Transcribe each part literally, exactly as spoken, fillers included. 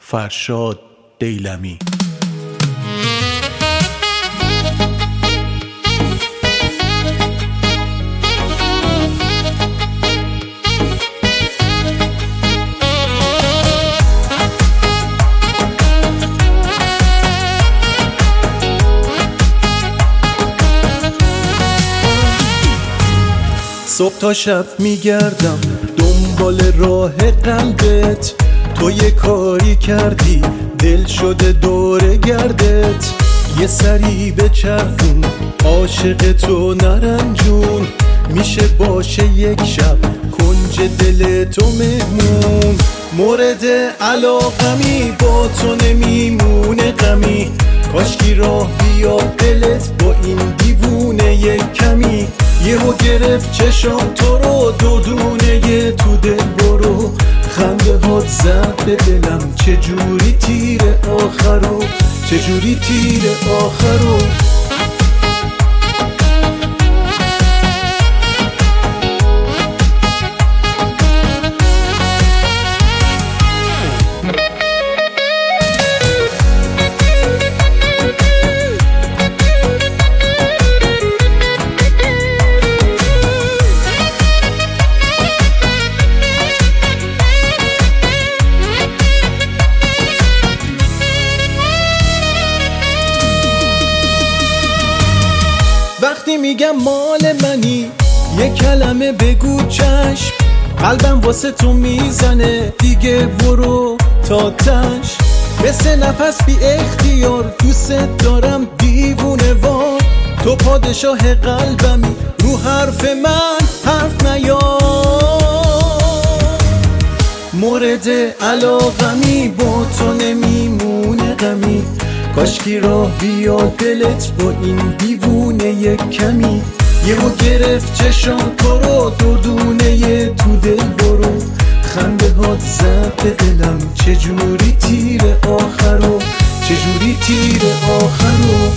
فرشاد دیلمی. صبح تا شب میگردم دنبال راه قلبت، تو یه کاری کردی دل شده دور گردت. یه سری به چرخون عاشق تو نرنجون، میشه باشه یک شب کنج دل تو مهمون. مورد علاقمی با تو نمیمونه غمی، کاشکی راه بیا دلت با این دیوونه یک کمی. یهو گرفت چشام تو رو دو دونه یه تو دل برو، خنده هات زد به دلم چجوری تیر آخرو، چجوری تیر آخرو. وقتی میگم مال منی یه کلمه بگو چشم، قلبم واسه تو میزنه دیگه برو تا تش. مثل نفس بی اختیار دوست دارم دیوونه وار، تو پادشاه قلبمی رو حرف من حرف نیار. مورد علاقمی با تو نمیمونه غمی، کاشکی راه بیا دلت با این دیوونه یک کمی. یهو گرفت چشام تو رو دو دونه یه تو دل برو، خنده هات زد به دلم چجوری تیر آخرو، چجوری تیر آخرو.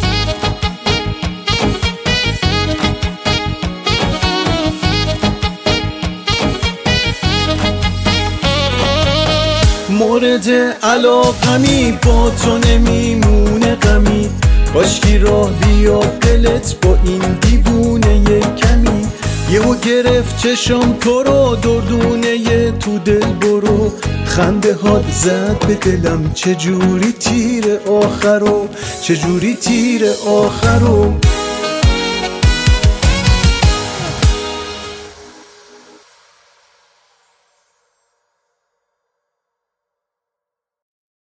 مورد علاقمی با تو نمیمونه غمی، کاشکی راه بیا دلت با این دیوونه یک کمی. یهو گرفت چشام تو رو دردونه یه تو دل برو، خنده هات زد به دلم چجوری تیر آخرو، چجوری تیر آخرو.